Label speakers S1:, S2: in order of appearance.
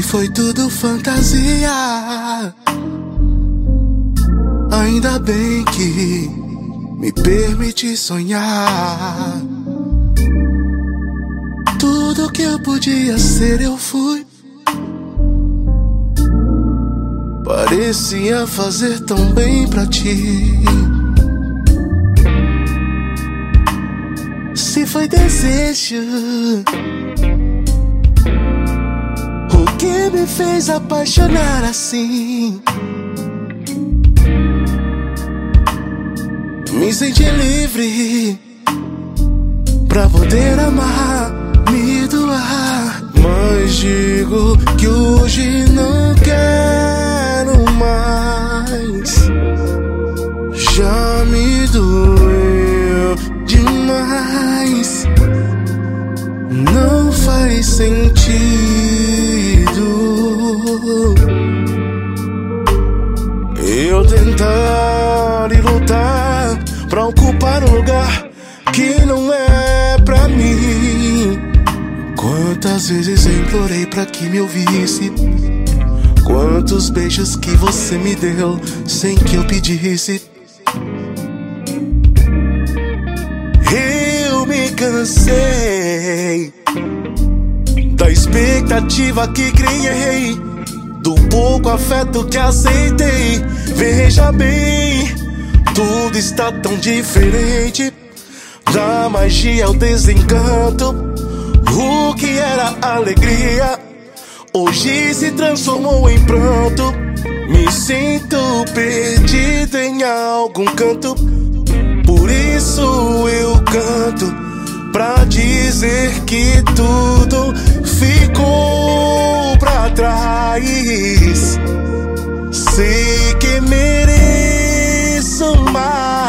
S1: foi tudo fantasia. Ainda bem que me permiti sonhar. Tudo que eu podia ser eu fui. Parecia fazer tão bem pra ti. Se foi desejo, o que me fez apaixonar assim? Me senti livre pra poder amar, me doar. Mas digo que hoje não quero mais. Já me doeu demais. Não faz sentido eu tentar e lutar pra ocupar um lugar que não é pra mim. Quantas vezes eu implorei pra que me ouvisse? Quantos beijos que você me deu sem que eu pedisse? Eu me cansei da expectativa que criei, do pouco afeto que aceitei. Veja bem, tudo está tão diferente. Da magia ao desencanto, o que era alegria hoje se transformou em pranto. Me sinto perdido em algum canto. Por isso eu canto pra dizer que tudo ficou pra trás. Sei que mereço mais.